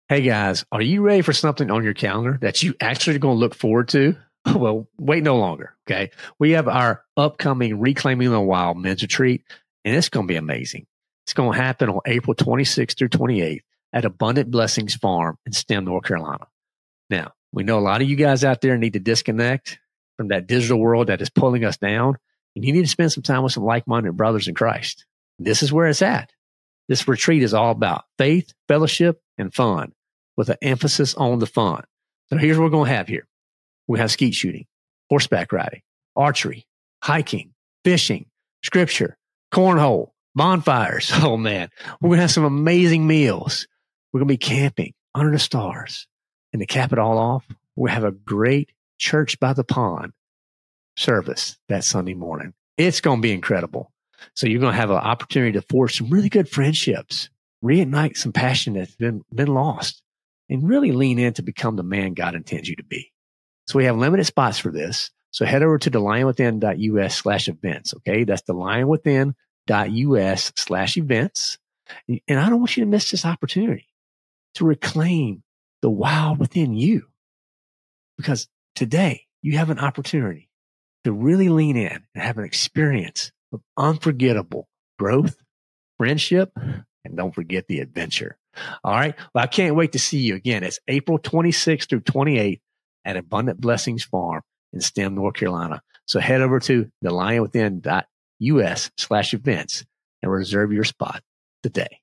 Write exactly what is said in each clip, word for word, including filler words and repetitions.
Hey guys, are you ready for something on your calendar that you actually are going to look forward to? Well, wait no longer. Okay. We have our upcoming Reclaiming the Wild men's retreat, and it's going to be amazing. It's going to happen on April twenty-sixth through twenty-eighth at Abundant Blessings Farm in Stem, North Carolina. Now, we know a lot of you guys out there need to disconnect from that digital world that is pulling us down, and you need to spend some time with some like-minded brothers in Christ. This is where it's at. This retreat is all about faith, fellowship, and fun, with an emphasis on the fun. So here's what we're going to have here. We have skeet shooting, horseback riding, archery, hiking, fishing, scripture, cornhole, bonfires. Oh man, we're going to have some amazing meals. We're going to be camping under the stars. And to cap it all off, we have a great church by the pond service that Sunday morning. It's going to be incredible. So you're going to have an opportunity to forge some really good friendships, reignite some passion that's been, been lost, and really lean in to become the man God intends you to be. So we have limited spots for this. So head over to thelionwithin.us slash events. Okay. That's thelionwithin.us slash events. And I don't want you to miss this opportunity to reclaim the wild within you, because today you have an opportunity to really lean in and have an experience of unforgettable growth, friendship, and don't forget the adventure. All right. Well, I can't wait to see you again. It's April twenty-sixth through twenty-eighth at Abundant Blessings Farm in Stem, North Carolina. So head over to thelionwithin.us slash events and reserve your spot today.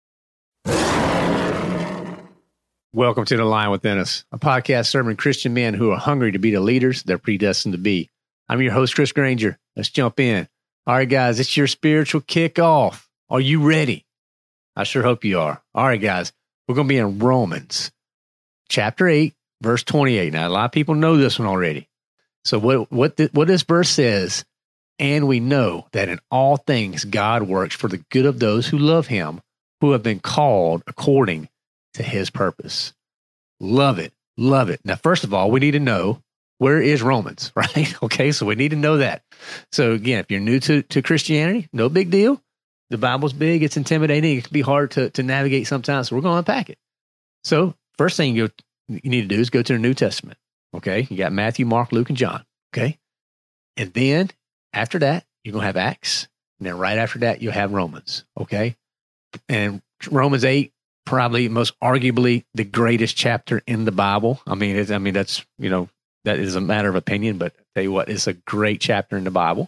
Welcome to The Lion Within Us, a podcast serving Christian men who are hungry to be the leaders they're predestined to be. I'm your host, Chris Granger. Let's jump in. All right, guys, it's your spiritual kickoff. Are you ready? I sure hope you are. All right, guys, we're going to be in Romans chapter eight, verse twenty-eight. Now, a lot of people know this one already. So what what the, what this verse says, and we know that in all things God works for the good of those who love him, who have been called according to his purpose. Love it. Love it. Now, first of all, we need to know, where is Romans, right? Okay, so we need to know that. So again, if you're new to, to Christianity, no big deal. The Bible's big. It's intimidating. It can be hard to, to navigate sometimes. So we're going to unpack it. So first thing you, you need to do is go to the New Testament. Okay. You got Matthew, Mark, Luke, and John. Okay. And then after that, you're going to have Acts. And then right after that, you'll have Romans. Okay. And Romans eight, probably most arguably the greatest chapter in the Bible. I mean, it's, I mean, that's, you know, that is a matter of opinion, but I'll tell you what, it's a great chapter in the Bible.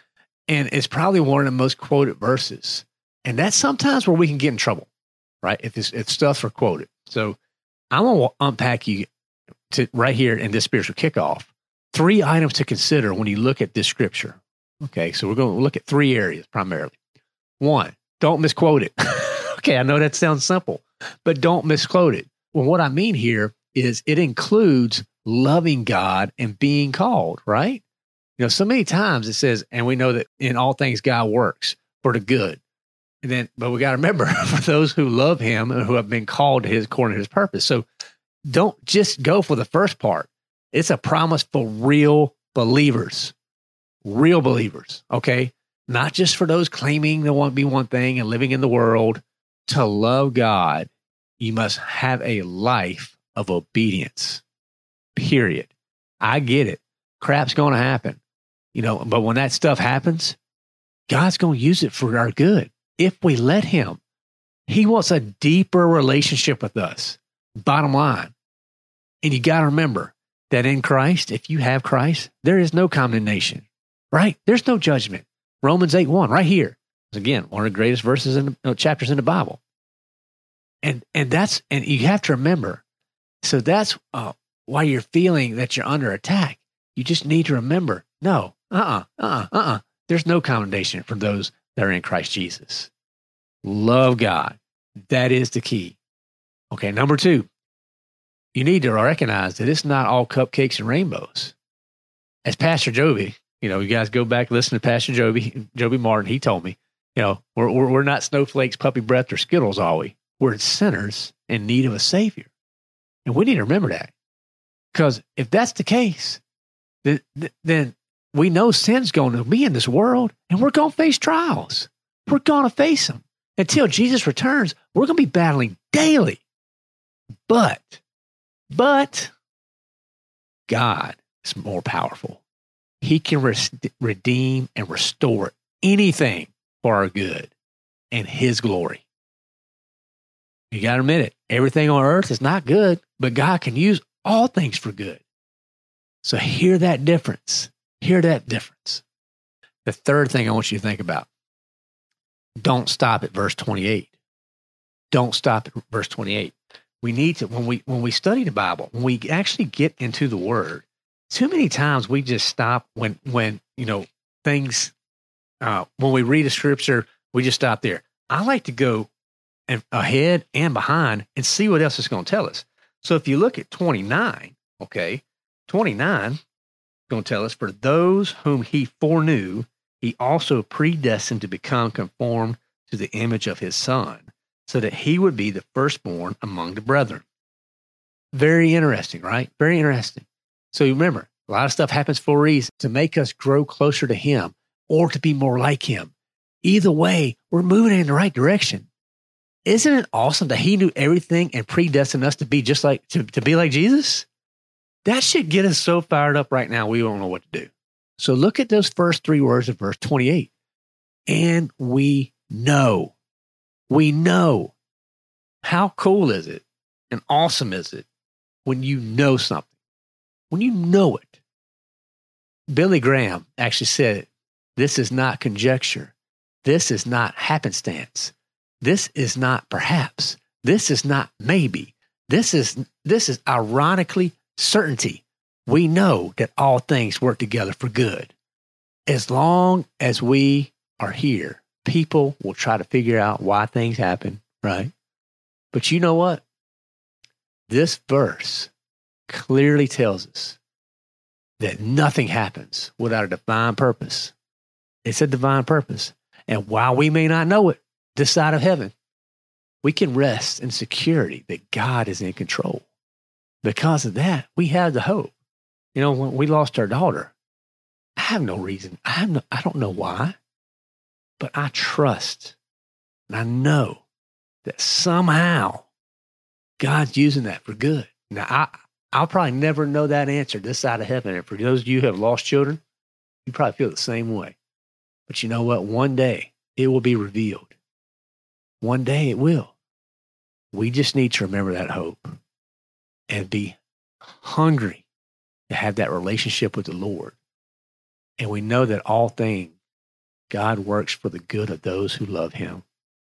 And it's probably one of the most quoted verses. And that's sometimes where we can get in trouble, right? If it's, if stuff are quoted. So I'm going to unpack you to right here in this spiritual kickoff, three items to consider when you look at this scripture. Okay, so we're going to look at three areas primarily. One, don't misquote it. Okay, I know that sounds simple, but don't misquote it. Well, what I mean here is it includes loving God and being called, right? You know, so many times it says, and we know that in all things God works for the good. And then, but we got to remember, for those who love him and who have been called to his according to his purpose. So don't just go for the first part. It's a promise for real believers, real believers. Okay. Not just for those claiming they want to be one thing and living in the world. To love God, you must have a life of obedience, period. I get it. Crap's going to happen. You know, but when that stuff happens, God's going to use it for our good. If we let him, he wants a deeper relationship with us. Bottom line. And you got to remember that in Christ, if you have Christ, there is no condemnation, right? There's no judgment. Romans eight one, right here. Again, one of the greatest verses in the uh, chapters in the Bible. And, and that's, and you have to remember, so that's uh, why you're feeling that you're under attack. You just need to remember, no, uh-uh, uh-uh, uh-uh. There's no condemnation for those that are in Christ Jesus. Love God. That is the key. Okay, number two, you need to recognize that it's not all cupcakes and rainbows. As Pastor Joby, you know, you guys go back and listen to Pastor Joby, Joby Martin, he told me, you know, we're, we're, we're not snowflakes, puppy breath, or Skittles, are we? We're sinners in need of a Savior. And we need to remember that. Because if that's the case, then, then we know sin's going to be in this world, and we're going to face trials. We're going to face them. Until Jesus returns, we're going to be battling daily, But, but God is more powerful. He can res- redeem and restore anything for our good and his glory. You got to admit it. Everything on earth is not good, but God can use all things for good. So hear that difference. Hear that difference. The third thing I want you to think about, don't stop at verse twenty-eight. Don't stop at verse twenty-eight. We need to, when we when we study the Bible, when we actually get into the Word, too many times we just stop when, when you know, things, uh, when we read a scripture, we just stop there. I like to go and ahead and behind and see what else it's going to tell us. So if you look at twenty-nine, okay, twenty-nine is going to tell us, for those whom he foreknew, he also predestined to become conformed to the image of his Son, so that he would be the firstborn among the brethren. Very interesting, right? Very interesting. So remember, a lot of stuff happens for a reason, to make us grow closer to him or to be more like him. Either way, we're moving in the right direction. Isn't it awesome that he knew everything and predestined us to be just like, to, to be like Jesus? That should get us so fired up right now, we don't know what to do. So look at those first three words of verse twenty-eight. And we know. We know. How cool is it and awesome is it when you know something? When you know it. Billy Graham actually said, this is not conjecture. This is not happenstance. This is not perhaps. This is not maybe. This is, this is ironically certainty. We know that all things work together for good. As long as we are here, people will try to figure out why things happen, right? But you know what? This verse clearly tells us that nothing happens without a divine purpose. It's a divine purpose. And while we may not know it, this side of heaven, we can rest in security that God is in control. Because of that, we have the hope. You know, when we lost our daughter, I have no reason. I have no, I don't know why, but I trust and I know that somehow God's using that for good. Now, I, I'll probably never know that answer this side of heaven. And for those of you who have lost children, you probably feel the same way. But you know what? One day it will be revealed. One day it will. We just need to remember that hope and be hungry to have that relationship with the Lord. And we know that all things, God works for the good of those who love him,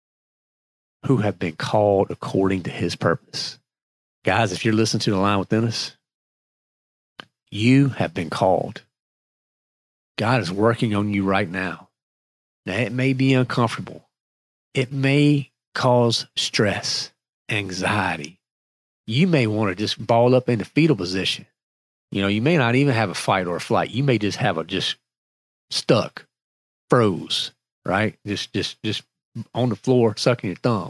who have been called according to his purpose. Guys, if you're listening to the Line Within Us, you have been called. God is working on you right now. Now, it may be uncomfortable. It may cause stress, anxiety. You may want to just ball up in the fetal position. You know, you may not even have a fight or a flight. You may just have a just stuck, froze, right? Just, just, just on the floor, sucking your thumb.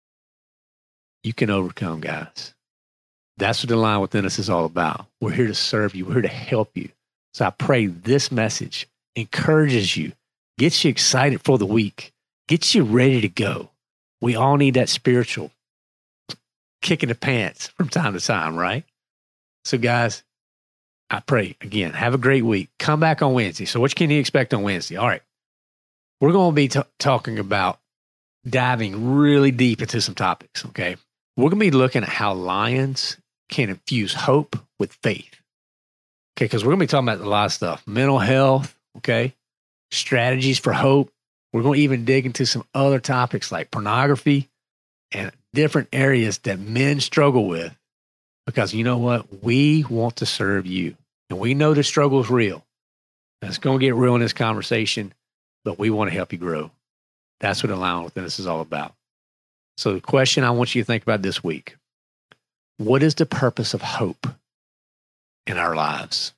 You can overcome, guys. That's what the Line Within Us is all about. We're here to serve you. We're here to help you. So I pray this message encourages you, gets you excited for the week, gets you ready to go. We all need that spiritual kick in the pants from time to time, right? So guys, I pray, again, have a great week. Come back on Wednesday. So what can you expect on Wednesday? All right. We're going to be t- talking about diving really deep into some topics, okay? We're going to be looking at how lions can infuse hope with faith, okay? Because we're going to be talking about a lot of stuff. Mental health, okay? Strategies for hope. We're going to even dig into some other topics like pornography and different areas that men struggle with. Because you know what? We want to serve you. And we know the struggle is real. And it's going to get real in this conversation, but we want to help you grow. That's what the Line Within Us is all about. So the question I want you to think about this week, what is the purpose of hope in our lives?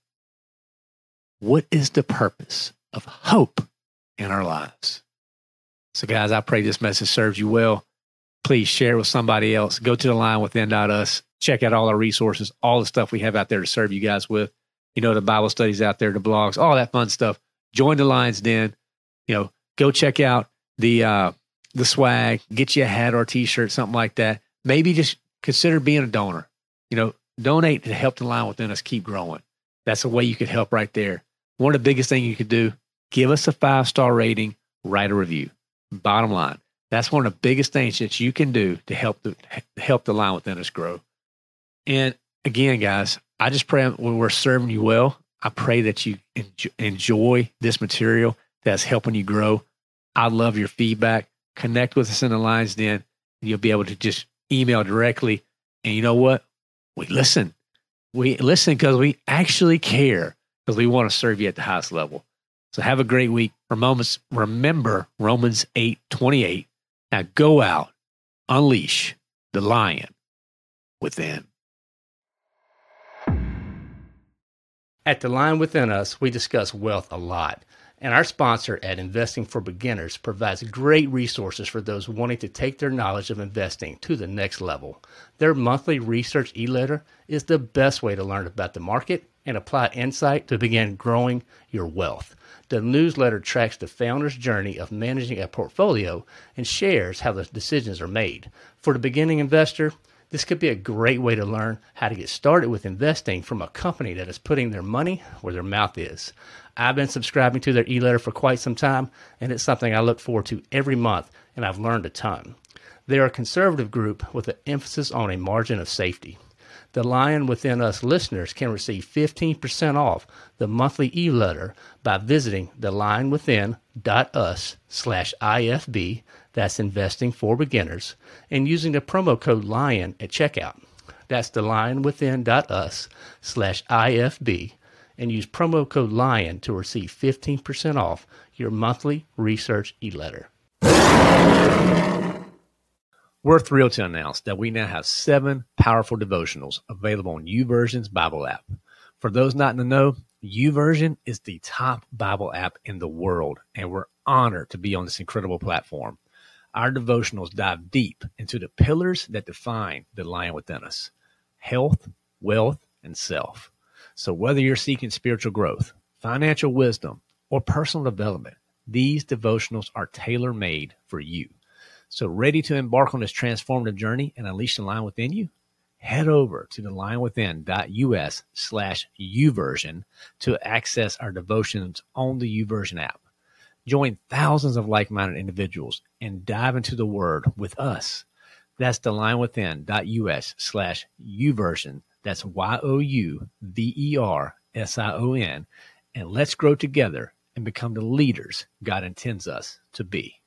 What is the purpose of hope in our lives? So guys, I pray this message serves you well. Please share it with somebody else. Go to the line within dot us. Check out all our resources, all the stuff we have out there to serve you guys with. You know, the Bible studies out there, the blogs, all that fun stuff. Join the Lion's Den. You know, go check out the uh, the swag. Get you a hat or a T-shirt, something like that. Maybe just consider being a donor. You know, donate to help the line within us keep growing. That's a way you could help right there. One of the biggest things you could do, give us a five-star rating, write a review. Bottom line, that's one of the biggest things that you can do to help the help the line within us grow. And again, guys, I just pray when we're serving you well, I pray that you enjoy, enjoy this material that's helping you grow. I love your feedback. Connect with us in the Lions Den. You'll be able to just email directly. And you know what? We listen. We listen because we actually care, because we want to serve you at the highest level. So have a great week. Remember Romans eight twenty-eight. Now go out, unleash the lion within. At The Lion Within Us, we discuss wealth a lot. And our sponsor at Investing for Beginners provides great resources for those wanting to take their knowledge of investing to the next level. Their monthly research e-letter is the best way to learn about the market and apply insight to begin growing your wealth. The newsletter tracks the founder's journey of managing a portfolio and shares how the decisions are made. For the beginning investor, this could be a great way to learn how to get started with investing from a company that is putting their money where their mouth is. I've been subscribing to their e-letter for quite some time, and it's something I look forward to every month, and I've learned a ton. They're a conservative group with an emphasis on a margin of safety. The Lion Within Us listeners can receive fifteen percent off the monthly e-letter by visiting thelionwithin.us slash IFB, that's Investing for Beginners, and using the promo code LION at checkout. That's thelionwithin.us slash IFB, and use promo code LION to receive fifteen percent off your monthly research e-letter. We're thrilled to announce that we now have seven powerful devotionals available on YouVersion's Bible app. For those not in the know, YouVersion is the top Bible app in the world, and we're honored to be on this incredible platform. Our devotionals dive deep into the pillars that define the lion within us: health, wealth, and self. So whether you're seeking spiritual growth, financial wisdom, or personal development, these devotionals are tailor-made for you. So ready to embark on this transformative journey and unleash the lion within you? Head over to thelionwithin.us slash YouVersion to access our devotions on the YouVersion app. Join thousands of like-minded individuals and dive into the Word with us. That's thelionwithin.us slash YouVersion. That's Y O U V E R S I O N. And let's grow together and become the leaders God intends us to be.